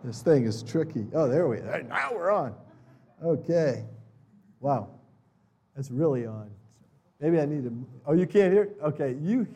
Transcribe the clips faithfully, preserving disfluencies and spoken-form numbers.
This thing is tricky. Oh, there we are. Now we're on. Okay. Wow. That's really on. Maybe I need to. Oh, you can't hear? Okay. You.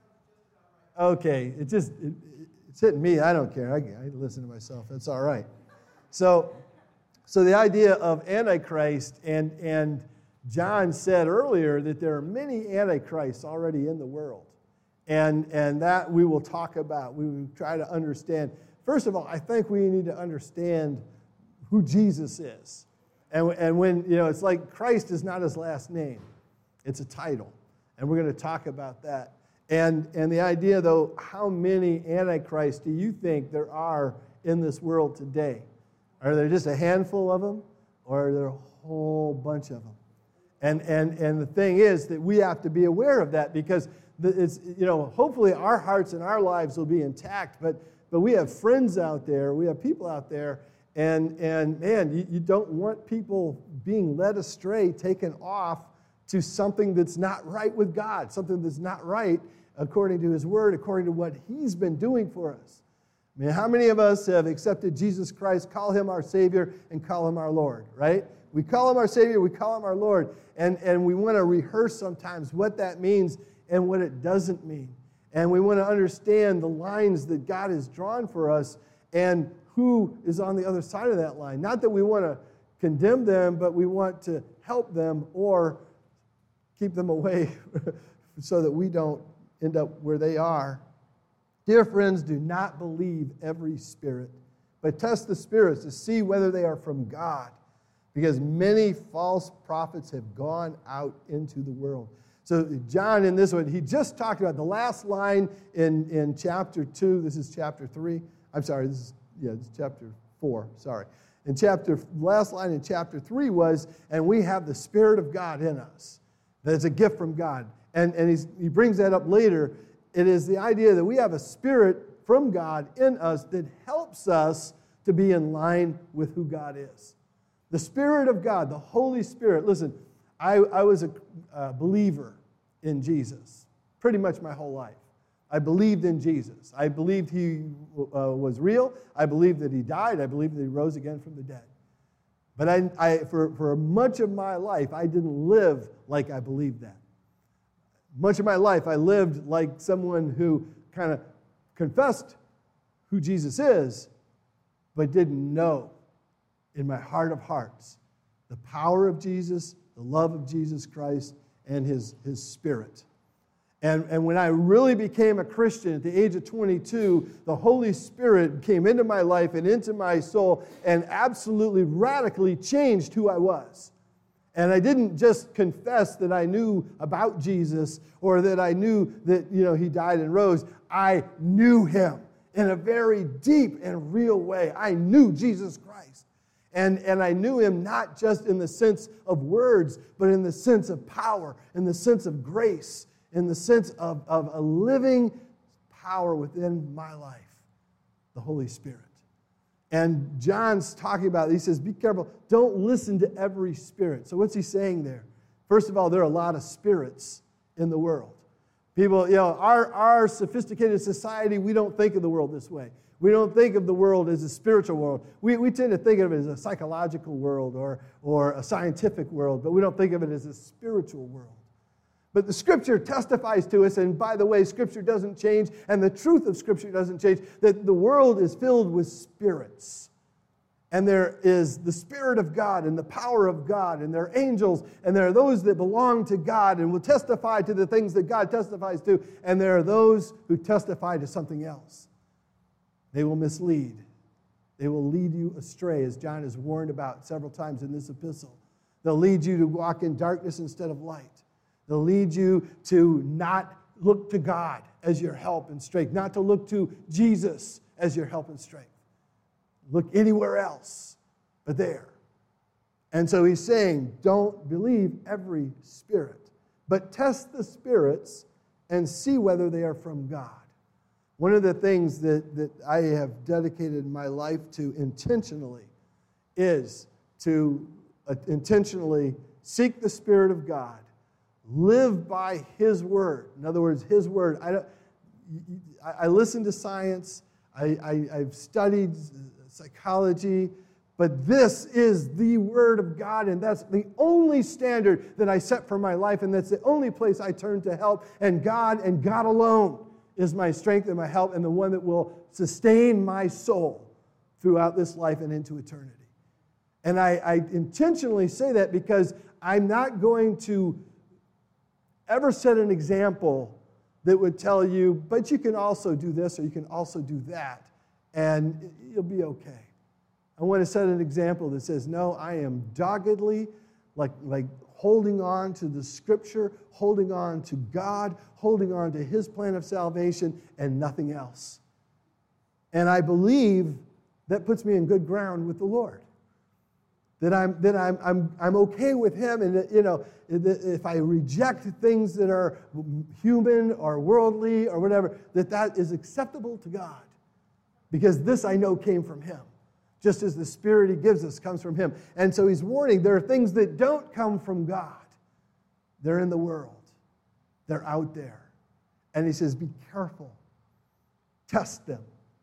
Okay. It just, it, it's hitting me. I don't care. I, I listen to myself. That's all right. So, so the idea of Antichrist, and, and John said earlier that there are many Antichrists already in the world. And, and that we will talk about. We will try to understand. First of all, I think we need to understand who Jesus is. And, and when, you know, it's like Christ is not his last name. It's a title. And we're going to talk about that. And, and the idea, though, how many Antichrists do you think there are in this world today? Are there just a handful of them? Or are there a whole bunch of them? And, and, and the thing is that we have to be aware of that, because it's, you know, hopefully our hearts and our lives will be intact, but, but we have friends out there, we have people out there, and, and man, you, you don't want people being led astray, taken off to something that's not right with God, something that's not right according to His Word, according to what He's been doing for us. I mean, how many of us have accepted Jesus Christ, call Him our Savior, and call Him our Lord, right? We call Him our Savior, we call Him our Lord, and, and we want to rehearse sometimes what that means and what it doesn't mean. And we want to understand the lines that God has drawn for us and who is on the other side of that line. Not that we want to condemn them, but we want to help them or keep them away so that we don't end up where they are. Dear friends, do not believe every spirit, but test the spirits to see whether they are from God, because many false prophets have gone out into the world. So John, in this one, he just talked about the last line in, in chapter two. This is chapter three. I'm sorry, this is, yeah, this is chapter four, sorry. In chapter, last line in chapter three was, and we have the Spirit of God in us. That's a gift from God. And, and he's, he brings that up later. It is the idea that we have a spirit from God in us that helps us to be in line with who God is. The Spirit of God, the Holy Spirit. Listen, I, I was a, a believer in Jesus pretty much my whole life. I believed in Jesus. I believed He uh, was real. I believed that He died. I believed that He rose again from the dead. But I, I, for, for much of my life, I didn't live like I believed that. Much of my life, I lived like someone who kind of confessed who Jesus is, but didn't know in my heart of hearts the power of Jesus, the love of Jesus Christ, and His, His Spirit. And, and when I really became a Christian at the age of twenty-two, the Holy Spirit came into my life and into my soul and absolutely radically changed who I was. And I didn't just confess that I knew about Jesus or that I knew that, you know, He died and rose. I knew Him in a very deep and real way. I knew Jesus Christ. And, and I knew Him not just in the sense of words, but in the sense of power, in the sense of grace, in the sense of, of a living power within my life, the Holy Spirit. And John's talking about it. He says, be careful. Don't listen to every spirit. So what's he saying there? First of all, there are a lot of spirits in the world. People, you know, our, our sophisticated society, we don't think of the world this way. We don't think of the world as a spiritual world. We, we tend to think of it as a psychological world or, or a scientific world, but we don't think of it as a spiritual world. But the Scripture testifies to us, and by the way, Scripture doesn't change, and the truth of Scripture doesn't change, that the world is filled with spirits. And there is the Spirit of God and the power of God, and there are angels, and there are those that belong to God and will testify to the things that God testifies to, and there are those who testify to something else. They will mislead. They will lead you astray, as John has warned about several times in this epistle. They'll lead you to walk in darkness instead of light. They'll lead you to not look to God as your help and strength, not to look to Jesus as your help and strength. Look anywhere else but there. And so he's saying, don't believe every spirit, but test the spirits and see whether they are from God. One of the things that, that I have dedicated my life to intentionally is to uh, intentionally seek the Spirit of God. Live by His Word. In other words, His Word. I, don't, I listen to science. I, I, I've studied psychology, but this is the Word of God, and that's the only standard that I set for my life, and that's the only place I turn to help. And God and God alone is my strength and my help, and the one that will sustain my soul throughout this life and into eternity. And I, I intentionally say that because I'm not going to ever set an example that would tell you, but you can also do this or you can also do that, and you'll be okay. I want to set an example that says, no, I am doggedly, like, like holding on to the Scripture, holding on to God, holding on to His plan of salvation, and nothing else. And I believe that puts me in good ground with the Lord. That I'm that I'm I'm I'm okay with Him, and that, you know, if I reject things that are human or worldly or whatever, that that is acceptable to God, because this I know came from Him. Just as the Spirit He gives us comes from Him. And so He's warning, there are things that don't come from God. They're in the world. They're out there. And He says, be careful. Test them.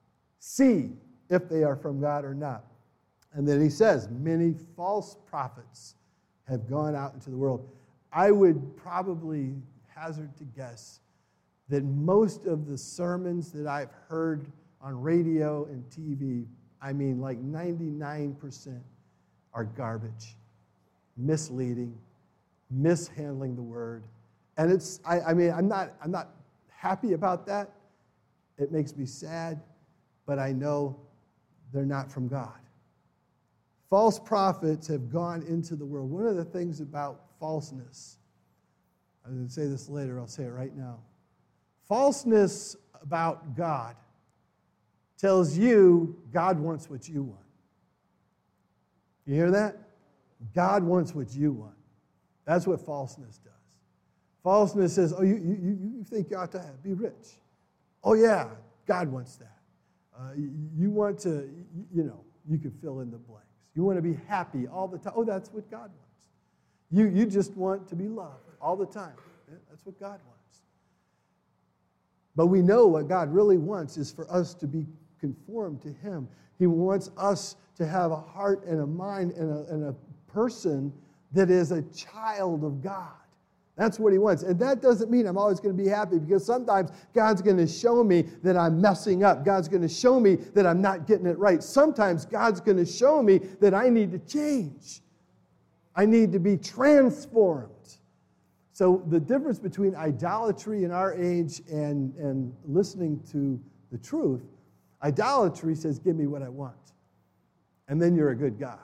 See if they are from God or not. And then He says, many false prophets have gone out into the world. I would probably hazard to guess that most of the sermons that I've heard on radio and T V, I mean, like ninety-nine percent are garbage, misleading, mishandling the word. And it's, I, I mean, I'm not, I'm not happy about that. It makes me sad, but I know they're not from God. False prophets have gone into the world. One of the things about falseness, I'm going to say this later, I'll say it right now. Falseness about God tells you God wants what you want. You hear that? God wants what you want. That's what falseness does. Falseness says, oh, you, you, you think you ought to have, be rich. Oh, yeah, God wants that. Uh, you, you want to, you know, you can fill in the blanks. You want to be happy all the time. Oh, that's what God wants. You, you just want to be loved all the time. That's what God wants. But we know what God really wants is for us to be conformed to Him. He wants us to have a heart and a mind and a, and a person that is a child of God. That's what He wants. And that doesn't mean I'm always going to be happy, because sometimes God's going to show me that I'm messing up. God's going to show me that I'm not getting it right. Sometimes God's going to show me that I need to change. I need to be transformed. So the difference between idolatry in our age and, and listening to the truth, idolatry says, give me what I want. And then you're a good God.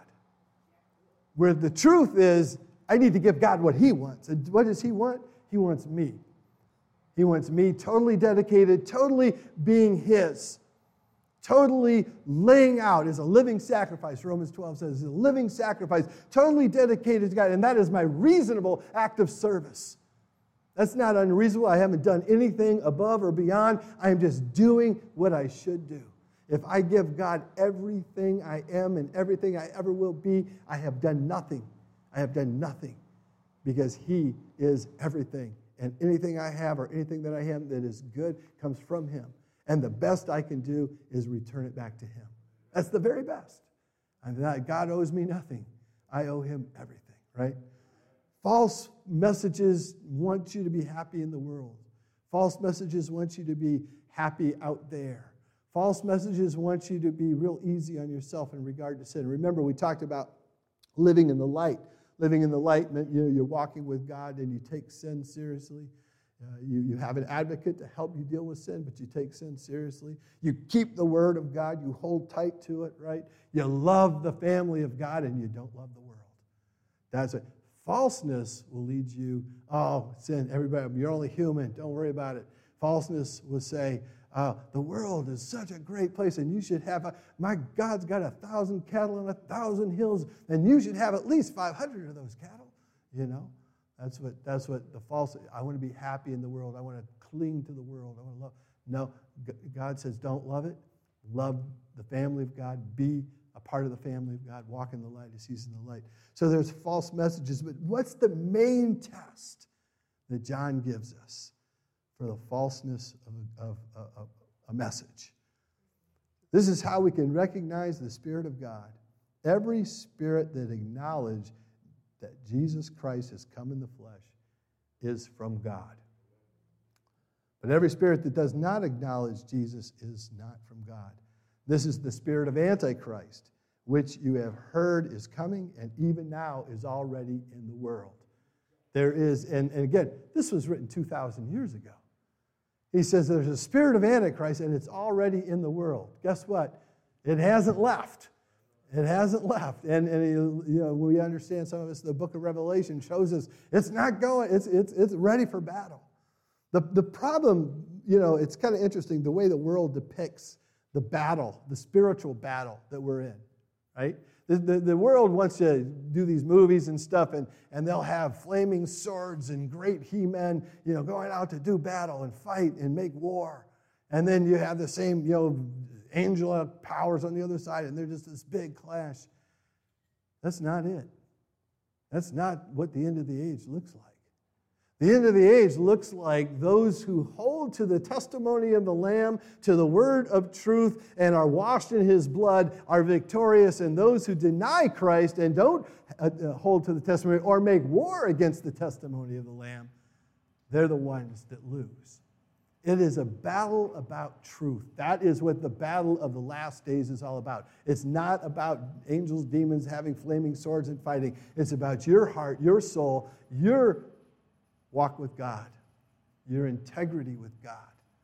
Where the truth is, I need to give God what He wants. And what does He want? He wants me. He wants me totally dedicated, totally being His, totally laying out as a living sacrifice. Romans twelve says, a living sacrifice, totally dedicated to God. And that is my reasonable act of service. That's not unreasonable. I haven't done anything above or beyond. I am just doing what I should do. If I give God everything I am and everything I ever will be, I have done nothing. I have done nothing, because He is everything. And anything I have or anything that I am that is good comes from Him. And the best I can do is return it back to Him. That's the very best. And that God owes me nothing. I owe Him everything, right? False messages want you to be happy in the world. False messages want you to be happy out there. False messages want you to be real easy on yourself in regard to sin. Remember, we talked about living in the light. Living in the light meant, you know, you're walking with God and you take sin seriously. Uh, you, you have an advocate to help you deal with sin, but you take sin seriously. You keep the Word of God. You hold tight to it, right? You love the family of God, and you don't love the world. That's it. Falseness will lead you, oh, sin, everybody, you're only human. Don't worry about it. Falseness will say, Uh, the world is such a great place, and you should have, a, my God's got a thousand cattle on a thousand hills, and you should have at least five hundred of those cattle. You know, that's what that's what the false, I want to be happy in the world. I want to cling to the world. I want to love. No, God says don't love it. Love the family of God. Be a part of the family of God. Walk in the light as He's in the light. So there's false messages, but what's the main test that John gives us for the falseness of, of, of a message? This is how we can recognize the Spirit of God. Every spirit that acknowledges that Jesus Christ has come in the flesh is from God. But every spirit that does not acknowledge Jesus is not from God. This is the spirit of Antichrist, which you have heard is coming and even now is already in the world. There is, and, and again, this was written two thousand years ago. He says there's a spirit of Antichrist and it's already in the world. Guess what? It hasn't left. It hasn't left. And, and you know, we understand some of this, the book of Revelation shows us it's not going, it's, it's, it's ready for battle. The, the problem, you know, it's kind of interesting the way the world depicts the battle, the spiritual battle that we're in, right? The, the, the world wants to do these movies and stuff, and, and they'll have flaming swords and great he-men, you know, going out to do battle and fight and make war. And then you have the same, you know, angel powers on the other side, and they're just this big clash. That's not it. That's not what the end of the age looks like. The end of the age looks like those who hold to the testimony of the Lamb, to the word of truth, and are washed in his blood are victorious, and those who deny Christ and don't hold to the testimony or make war against the testimony of the Lamb, they're the ones that lose. It is a battle about truth. That is what the battle of the last days is all about. It's not about angels, demons having flaming swords and fighting. It's about your heart, your soul, your walk with God, your integrity with God.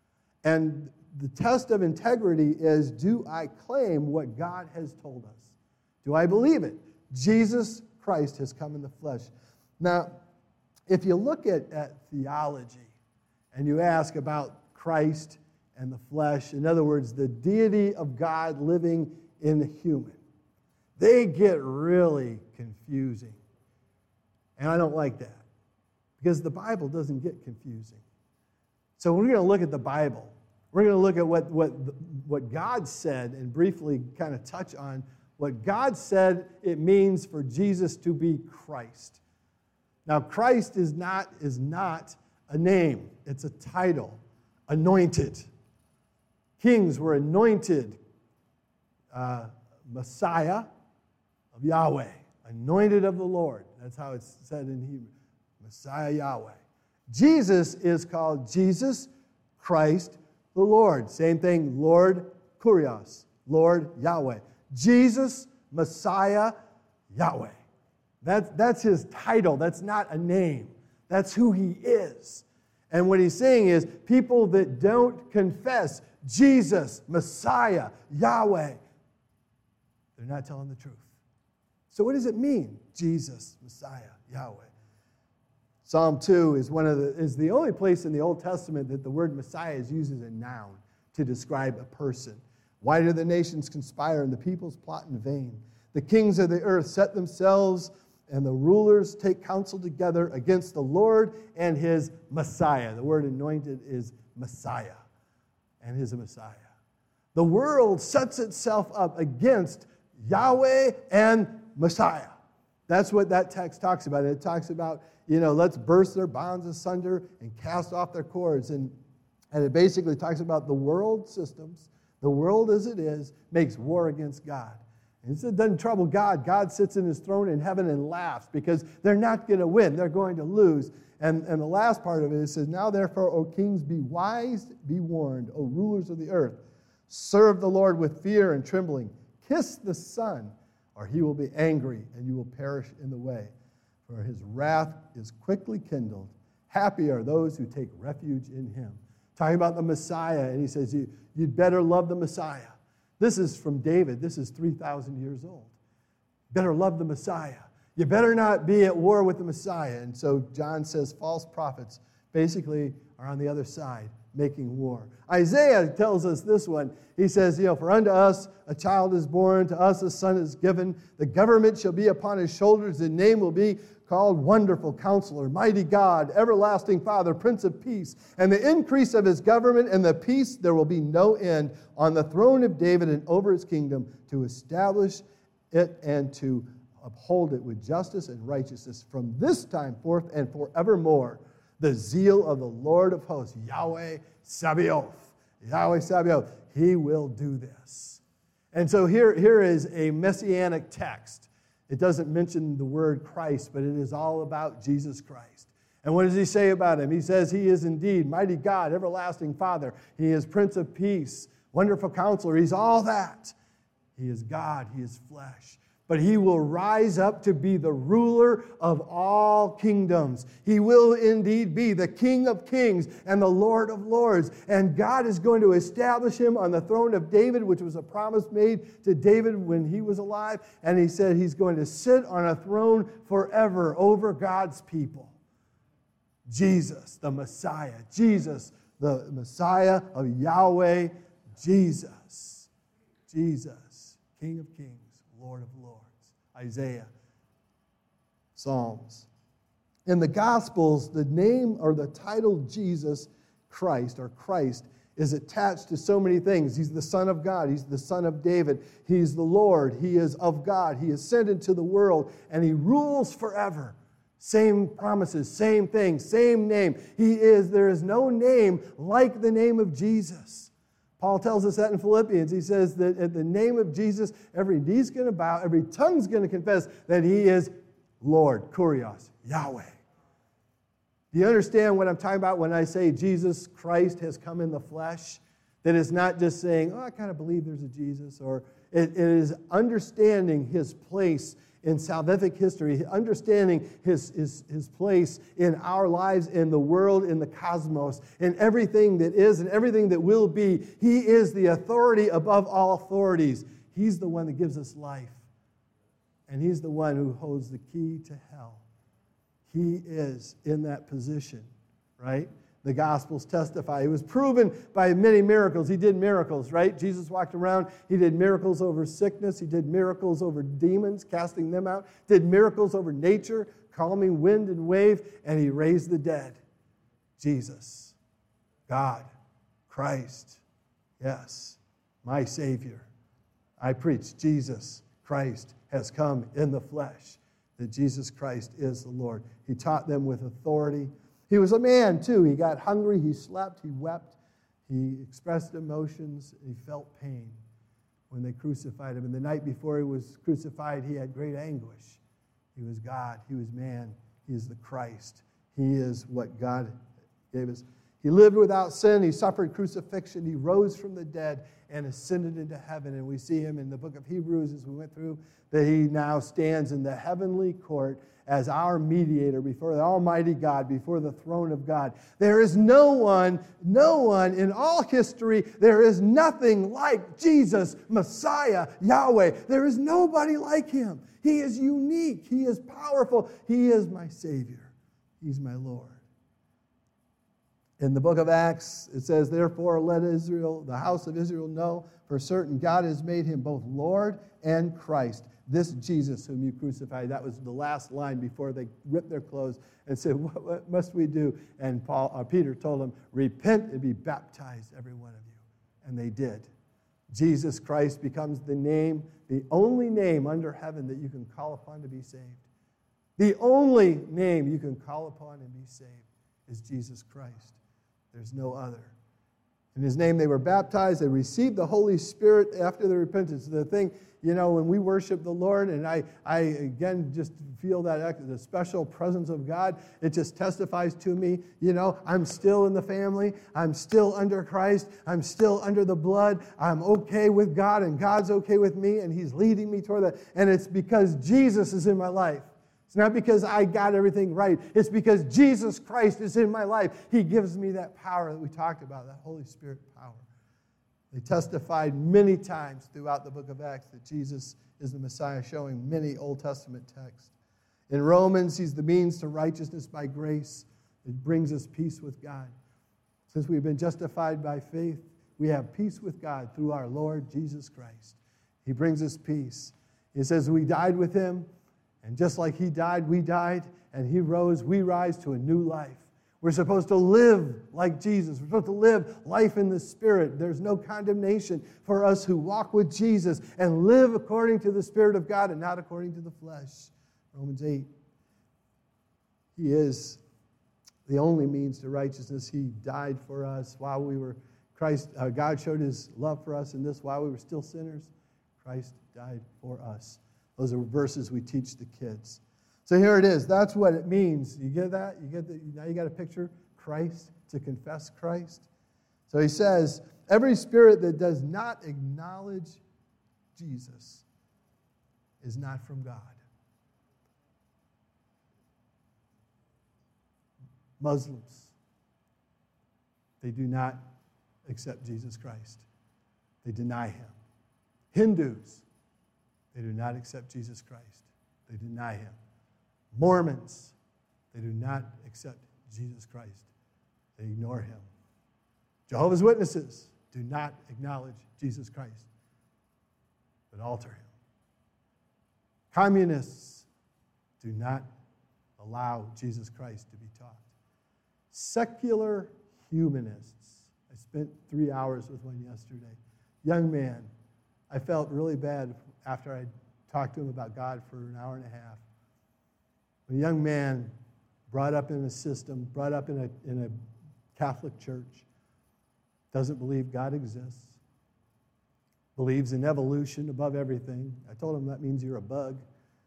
And the test of integrity is, do I claim what God has told us? Do I believe it? Jesus Christ has come in the flesh. Now, if you look at, at theology, and you ask about Christ and the flesh, in other words, the deity of God living in a human, they get really confusing. And I don't like that, because the Bible doesn't get confusing. So we're going to look at the Bible. We're going to look at what, what, what God said and briefly kind of touch on what God said it means for Jesus to be Christ. Now, Christ is not, is not a name. It's a title. Anointed. Kings were anointed. Uh, Messiah of Yahweh. Anointed of the Lord. That's how it's said in Hebrew. Messiah Yahweh. Jesus is called Jesus Christ the Lord. Same thing, Lord Kurios. Lord Yahweh. Jesus, Messiah, Yahweh. That's, that's his title. That's not a name. That's who he is. And what he's saying is people that don't confess Jesus, Messiah, Yahweh, they're not telling the truth. So what does it mean, Jesus, Messiah, Yahweh? Psalm two is one of the is the only place in the Old Testament that the word Messiah is used as a noun to describe a person. Why do the nations conspire and the peoples plot in vain? The kings of the earth set themselves and the rulers take counsel together against the Lord and his Messiah. The word anointed is Messiah, and his Messiah. The world sets itself up against Yahweh and Messiah. That's what that text talks about. It talks about, you know, let's burst their bonds asunder and cast off their cords. And, and it basically talks about the world systems, the world as it is, makes war against God. It doesn't trouble God. God sits in his throne in heaven and laughs because they're not going to win. They're going to lose. And, and the last part of it, it says, now therefore, O kings, be wise, be warned, O rulers of the earth. Serve the Lord with fear and trembling. Kiss the Son, or he will be angry, and you will perish in the way. For his wrath is quickly kindled. Happy are those who take refuge in him. Talking about the Messiah, and he says, you, you'd better love the Messiah. This is from David. This is three thousand years old. Better love the Messiah. You better not be at war with the Messiah. And so John says false prophets basically are on the other side making war. Isaiah tells us this one. He says, you know, for unto us a child is born, to us a son is given. The government shall be upon his shoulders. The name will be called Wonderful Counselor, Mighty God, Everlasting Father, Prince of Peace. And the increase of his government and the peace, there will be no end on the throne of David and over his kingdom, to establish it and to uphold it with justice and righteousness from this time forth and forevermore. The zeal of the Lord of hosts, Yahweh Sabaoth. Yahweh Sabaoth. He will do this. And so here, here is a messianic text. It doesn't mention the word Christ, but it is all about Jesus Christ. And what does he say about him? He says he is indeed mighty God, everlasting Father. He is Prince of Peace, wonderful Counselor. He's all that. He is God. He is flesh. But he will rise up to be the ruler of all kingdoms. He will indeed be the King of kings and the Lord of lords. And God is going to establish him on the throne of David, which was a promise made to David when he was alive. And he said he's going to sit on a throne forever over God's people. Jesus, the Messiah. Jesus, the Messiah of Yahweh. Jesus. Jesus, King of kings. Lord of lords. Isaiah. Psalms. In the Gospels, the name or the title Jesus Christ or Christ is attached to so many things. He's the Son of God. He's the Son of David. He's the Lord. He is of God. He is sent into the world and he rules forever. Same promises, same thing, same name. He is, there is no name like the name of Jesus. Paul tells us that in Philippians. He says that at the name of Jesus, every knee's going to bow, every tongue's going to confess that he is Lord, Kurios, Yahweh. Do you understand what I'm talking about when I say Jesus Christ has come in the flesh? That it's not just saying, oh, I kind of believe there's a Jesus, or it, it is understanding his place in salvific history, understanding his, his, his place in our lives, in the world, in the cosmos, in everything that is and everything that will be. He is the authority above all authorities. He's the one that gives us life. And he's the one who holds the key to hell. He is in that position, right? The Gospels testify. He was proven by many miracles. He did miracles, right? Jesus walked around. He did miracles over sickness. He did miracles over demons, casting them out. Did miracles over nature, calming wind and wave. And he raised the dead. Jesus, God, Christ, yes, my Savior. I preach Jesus Christ has come in the flesh, that Jesus Christ is the Lord. He taught them with authority. He was a man, too. He got hungry, he slept, he wept, he expressed emotions, he felt pain when they crucified him. And the night before he was crucified, he had great anguish. He was God, he was man, he is the Christ. He is what God gave us. He lived without sin, he suffered crucifixion, he rose from the dead and ascended into heaven. And we see him in the book of Hebrews as we went through, that he now stands in the heavenly court as our mediator before the Almighty God, before the throne of God. There is no one, no one in all history, there is nothing like Jesus, Messiah, Yahweh. There is nobody like him. He is unique. He is powerful. He is my Savior. He's my Lord. In the book of Acts, it says, therefore let Israel, the house of Israel, know for certain God has made him both Lord and Christ. This Jesus whom you crucified. That was the last line before they ripped their clothes and said, what, what must we do? And Paul, or Peter told them, repent and be baptized, every one of you. And they did. Jesus Christ becomes the name, the only name under heaven that you can call upon to be saved. The only name you can call upon and be saved is Jesus Christ. There's no other. In his name they were baptized. They received the Holy Spirit after their repentance. The thing, you know, when we worship the Lord, and I, I again just feel that the special presence of God, it just testifies to me, you know, I'm still in the family. I'm still under Christ. I'm still under the blood. I'm okay with God, and God's okay with me, and he's leading me toward that. And it's because Jesus is in my life. It's not because I got everything right. It's because Jesus Christ is in my life. He gives me that power that we talked about, that Holy Spirit power. They testified many times throughout the book of Acts that Jesus is the Messiah, showing many Old Testament texts. In Romans, he's the means to righteousness by grace. It brings us peace with God. Since we've been justified by faith, we have peace with God through our Lord Jesus Christ. He brings us peace. He says we died with him. And just like he died, we died, and he rose, we rise to a new life. We're supposed to live like Jesus. We're supposed to live life in the Spirit. There's no condemnation for us who walk with Jesus and live according to the Spirit of God and not according to the flesh. Romans eight. He is the only means to righteousness. He died for us while we were Christ, uh, God showed his love for us in this: while we were still sinners, Christ died for us. Those are verses we teach the kids. So here it is. That's what it means. You get that? You get the, now you got a picture Christ, to confess Christ. So he says, every spirit that does not acknowledge Jesus is not from God. Muslims, they do not accept Jesus Christ. They deny him. Hindus, they do not accept Jesus Christ. They deny him. Mormons, they do not accept Jesus Christ. They ignore him. Jehovah's Witnesses do not acknowledge Jesus Christ, but alter him. Communists do not allow Jesus Christ to be taught. Secular humanists. I spent three hours with one yesterday. Young man. I felt really bad after I talked to him about God for an hour and a half. A young man brought up in a system, brought up in a, in a Catholic church, doesn't believe God exists, believes in evolution above everything. I told him that means you're a bug.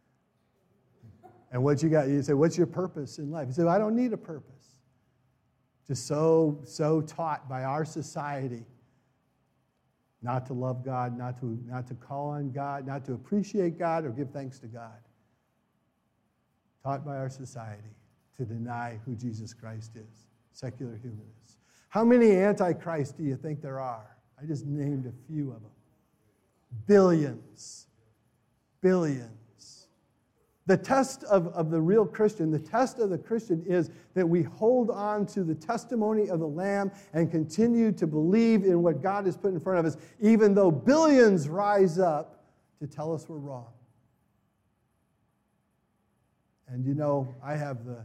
And what you got, you say, what's your purpose in life? He said, I don't need a purpose. Just so, so taught by our society not to love God, not to, not to call on God, not to appreciate God or give thanks to God. Taught by our society to deny who Jesus Christ is. Secular humanists. How many antichrists do you think there are? I just named a few of them. Billions. Billions. The test of, of the real Christian, the test of the Christian is that we hold on to the testimony of the Lamb and continue to believe in what God has put in front of us, even though billions rise up to tell us we're wrong. And you know, I have the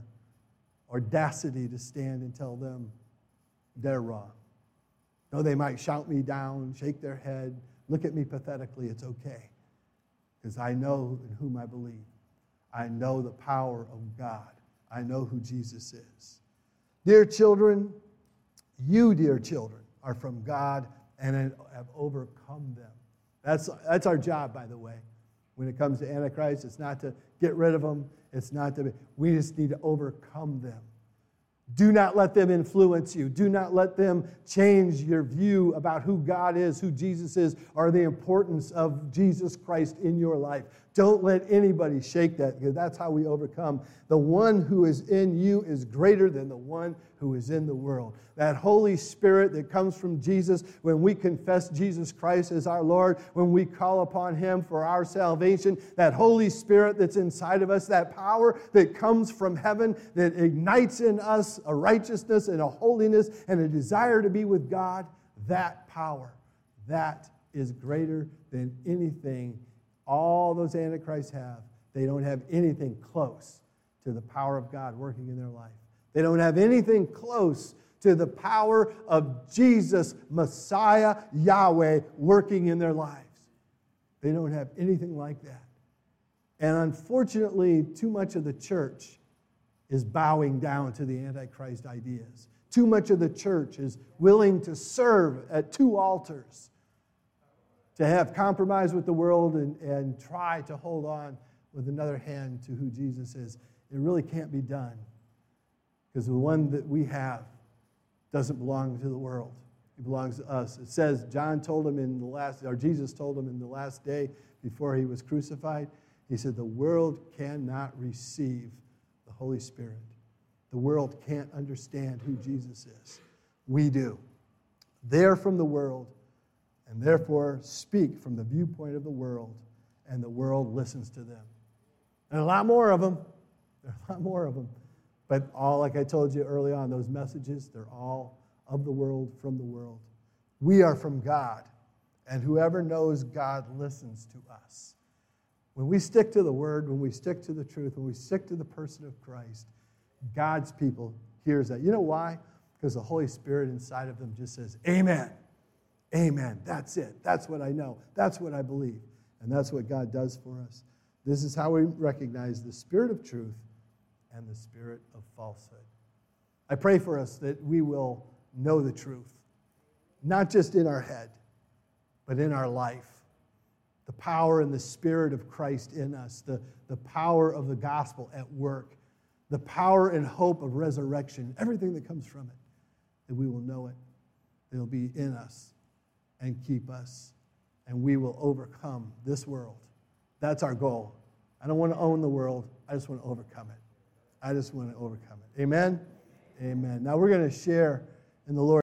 audacity to stand and tell them they're wrong. No, they might shout me down, shake their head, look at me pathetically. It's okay, because I know in whom I believe. I know the power of God. I know who Jesus is. Dear children, you, dear children, are from God and have overcome them. That's, that's our job, by the way. When it comes to Antichrist, it's not to get rid of them. It's not to, we just need to overcome them. Do not let them influence you. Do not let them change your view about who God is, who Jesus is, or the importance of Jesus Christ in your life. Don't let anybody shake that, because that's how we overcome. The one who is in you is greater than the one who is in the world. That Holy Spirit that comes from Jesus, when we confess Jesus Christ as our Lord, when we call upon him for our salvation, that Holy Spirit that's inside of us, that power that comes from heaven, that ignites in us a righteousness and a holiness and a desire to be with God, that power, that is greater than anything all those antichrists have. They don't have anything close to the power of God working in their life. They don't have anything close to the power of Jesus, Messiah, Yahweh, working in their lives. They don't have anything like that. And unfortunately, too much of the church is bowing down to the Antichrist ideas. Too much of the church is willing to serve at two altars, to have compromise with the world and, and try to hold on with another hand to who Jesus is. It really can't be done, because the one that we have doesn't belong to the world. It belongs to us. It says, John told him in the last, or Jesus told him in the last day before he was crucified, he said, the world cannot receive the Holy Spirit. The world can't understand who Jesus is. We do. They're from the world, and therefore speak from the viewpoint of the world, and the world listens to them. And a lot more of them. There are a lot more of them. But all, like I told you early on, those messages, they're all of the world, from the world. We are from God, and whoever knows God listens to us. When we stick to the Word, when we stick to the truth, when we stick to the person of Christ, God's people hears that. You know why? Because the Holy Spirit inside of them just says, amen. Amen. That's it. That's what I know. That's what I believe. And that's what God does for us. This is how we recognize the spirit of truth and the spirit of falsehood. I pray for us that we will know the truth, not just in our head, but in our life. The power and the Spirit of Christ in us, the, the power of the gospel at work, the power and hope of resurrection, everything that comes from it, that we will know it. It'll be in us and keep us, and we will overcome this world. That's our goal. I don't want to own the world. I just want to overcome it. I just want to overcome it. Amen? Amen. Now we're going to share in the Lord.